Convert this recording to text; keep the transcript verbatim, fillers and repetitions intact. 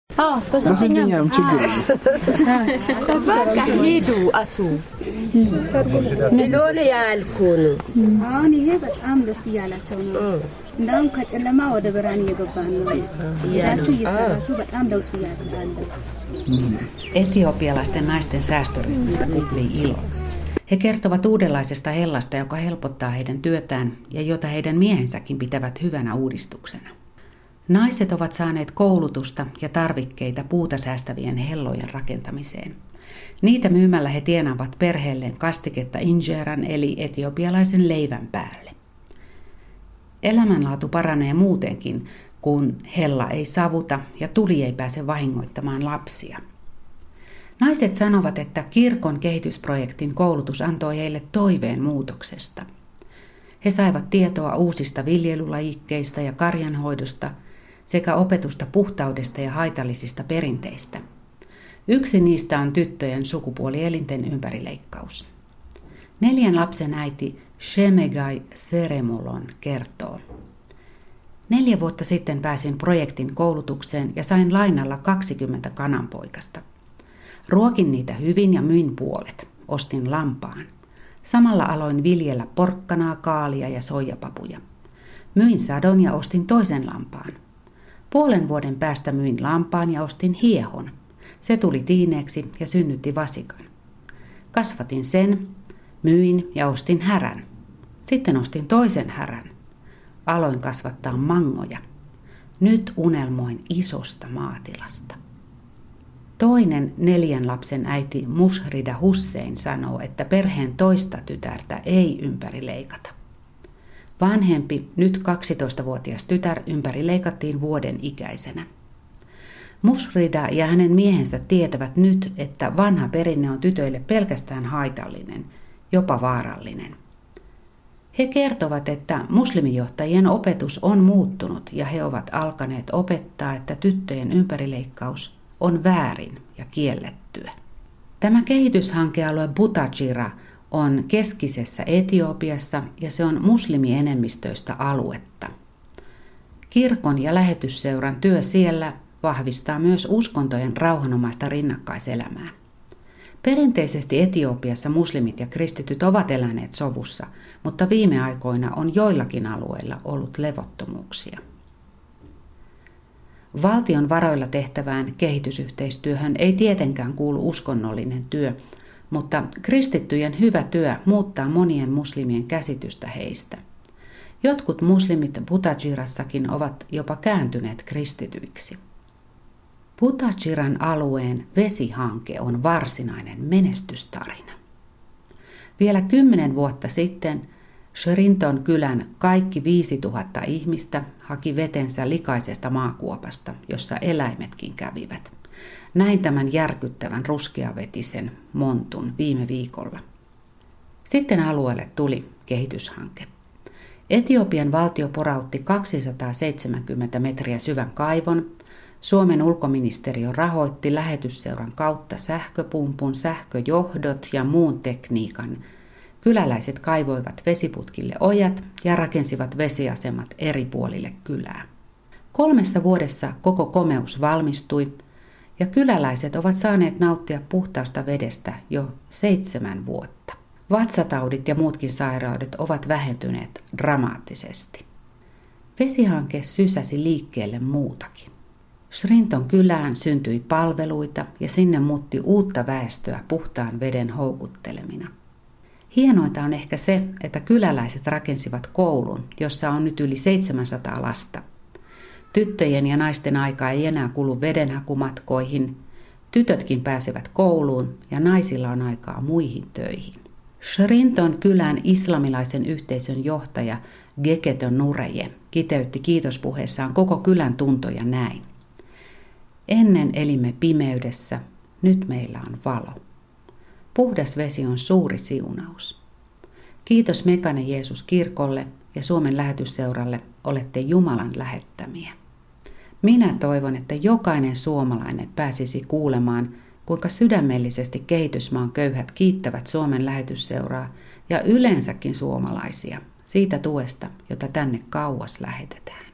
Oh, Masih kenyang ችግር በቃ ሂዱ አሱ ሊሎል ያልኩን አሁን ይሄ በጣም ደስ እያላቸው ነው። እንዳውም ከጨለማ ወደ ብርሃን እየገባን ነው ያላችሁ እየሰራችሁ በጣም ለውጥ ያደርጋሉ። Etiopialaisten naisten säästöryhmässä kuplii ilo. He kertovat uudenlaisesta hellasta, joka helpottaa heidän työtään ja jota heidän miehensäkin pitävät hyvänä uudistuksena. Naiset ovat saaneet koulutusta ja tarvikkeita puuta säästävien hellojen rakentamiseen. Niitä myymällä he tienaavat perheelleen kastiketta injeran eli etiopialaisen leivän päälle. Elämänlaatu paranee muutenkin, kun hella ei savuta ja tuli ei pääse vahingoittamaan lapsia. Naiset sanovat, että kirkon kehitysprojektin koulutus antoi heille toiveen muutoksesta. He saivat tietoa uusista viljelylajikkeista ja karjanhoidosta sekä opetusta puhtaudesta ja haitallisista perinteistä. Yksi niistä on tyttöjen sukupuolielinten ympärileikkaus. Neljän lapsen äiti Shemegai Seremolon kertoo. Neljä vuotta sitten pääsin projektin koulutukseen ja sain lainalla kaksikymmentä kananpoikasta. Ruokin niitä hyvin ja myin puolet. Ostin lampaan. Samalla aloin viljellä porkkanaa, kaalia ja soijapapuja. Myin sadon ja ostin toisen lampaan. Puolen vuoden päästä myin lampaan ja ostin hiehon. Se tuli tiineeksi ja synnytti vasikan. Kasvatin sen, myin ja ostin härän. Sitten ostin toisen härän. Aloin kasvattaa mangoja. Nyt unelmoin isosta maatilasta. Toinen neljän lapsen äiti Mushrida Hussein sanoo, että perheen toista tytärtä ei ympärileikata. Vanhempi, nyt kaksitoistavuotias tytär ympärileikattiin vuoden ikäisenä. Mushrida ja hänen miehensä tietävät nyt, että vanha perinne on tytöille pelkästään haitallinen, jopa vaarallinen. He kertovat, että muslimijohtajien opetus on muuttunut ja he ovat alkaneet opettaa, että tyttöjen ympärileikkaus on väärin ja kiellettyä. Tämä kehityshankealue Butachira on keskisessä Etiopiassa ja se on muslimienemmistöistä aluetta. Kirkon ja lähetysseuran työ siellä vahvistaa myös uskontojen rauhanomaista rinnakkaiselämää. Perinteisesti Etiopiassa muslimit ja kristityt ovat eläneet sovussa, mutta viime aikoina on joillakin alueilla ollut levottomuuksia. Valtion varoilla tehtävään kehitysyhteistyöhön ei tietenkään kuulu uskonnollinen työ, mutta kristittyjen hyvä työ muuttaa monien muslimien käsitystä heistä. Jotkut muslimit Butachirassakin ovat jopa kääntyneet kristityiksi. Butachiran alueen vesihanke on varsinainen menestystarina. Vielä kymmenen vuotta sitten Sherinton kylän kaikki viisituhatta ihmistä haki vetensä likaisesta maakuopasta, jossa eläimetkin kävivät. Näin tämän järkyttävän ruskeavetisen montun viime viikolla. Sitten alueelle tuli kehityshanke. Etiopian valtio porautti kaksisataaseitsemänkymmentä metriä syvän kaivon. Suomen ulkoministeriö rahoitti lähetysseuran kautta sähköpumpun, sähköjohdot ja muun tekniikan. Kyläläiset kaivoivat vesiputkille ojat ja rakensivat vesiasemat eri puolille kylää. Kolmessa vuodessa koko komeus valmistui ja kyläläiset ovat saaneet nauttia puhtaasta vedestä jo seitsemän vuotta. Vatsataudit ja muutkin sairaudet ovat vähentyneet dramaattisesti. Vesihanke sysäsi liikkeelle muutakin. Sherinton kylään syntyi palveluita ja sinne muutti uutta väestöä puhtaan veden houkuttelemina. Hienointa on ehkä se, että kyläläiset rakensivat koulun, jossa on nyt yli seitsemänsataa lasta. Tyttöjen ja naisten aika ei enää kulu vedenhakumatkoihin. Tytötkin pääsevät kouluun ja naisilla on aikaa muihin töihin. Sherinton kylän islamilaisen yhteisön johtaja Geketon Nureje kiteytti kiitospuheessaan koko kylän tuntoja näin. Ennen elimme pimeydessä, nyt meillä on valo. Puhdas vesi on suuri siunaus. Kiitos Mekane Jeesus kirkolle ja Suomen lähetysseuralle, olette Jumalan lähettämiä. Minä toivon, että jokainen suomalainen pääsisi kuulemaan, kuinka sydämellisesti kehitysmaan köyhät kiittävät Suomen lähetysseuraa ja yleensäkin suomalaisia siitä tuesta, jota tänne kauas lähetetään.